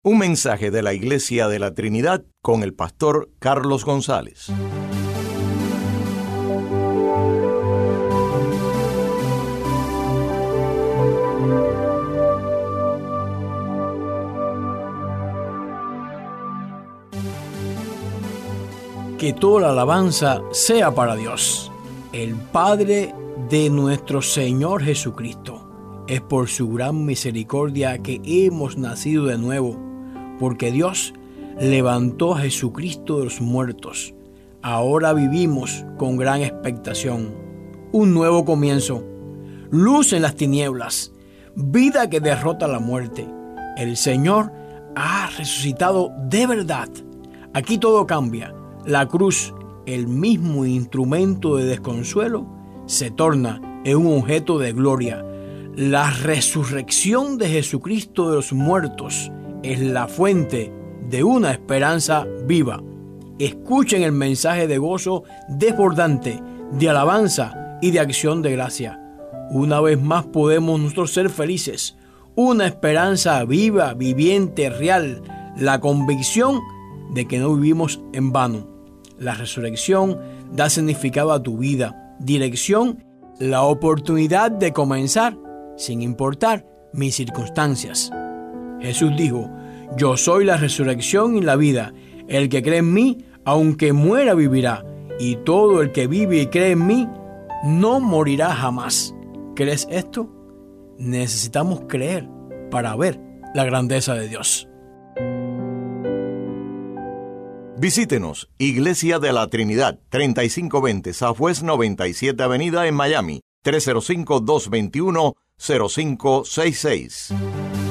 Un mensaje de la Iglesia de la Trinidad con el pastor Carlos González. Que toda la alabanza sea para Dios, el Padre de nuestro Señor Jesucristo. Es por su gran misericordia que hemos nacido de nuevo, porque Dios levantó a Jesucristo de los muertos. Ahora vivimos con gran expectación. Un nuevo comienzo, luz en las tinieblas, vida que derrota la muerte. El Señor ha resucitado de verdad. Aquí todo cambia. La cruz, el mismo instrumento de desconsuelo, se torna en un objeto de gloria. La resurrección de Jesucristo de los muertos es la fuente de una esperanza viva. Escuchen el mensaje de gozo desbordante, de alabanza y de acción de gracia. Una vez más podemos nosotros ser felices. Una esperanza viva, viviente, real. La convicción de que no vivimos en vano. La resurrección da significado a tu vida, dirección, la oportunidad de comenzar sin importar mis circunstancias. Jesús dijo: yo soy la resurrección y la vida. El que cree en mí, aunque muera, vivirá. Y todo el que vive y cree en mí, no morirá jamás. ¿Crees esto? Necesitamos creer para ver la grandeza de Dios. Visítenos, Iglesia de la Trinidad, 3520 Southwest 97 Avenida en Miami, 305-221-0566.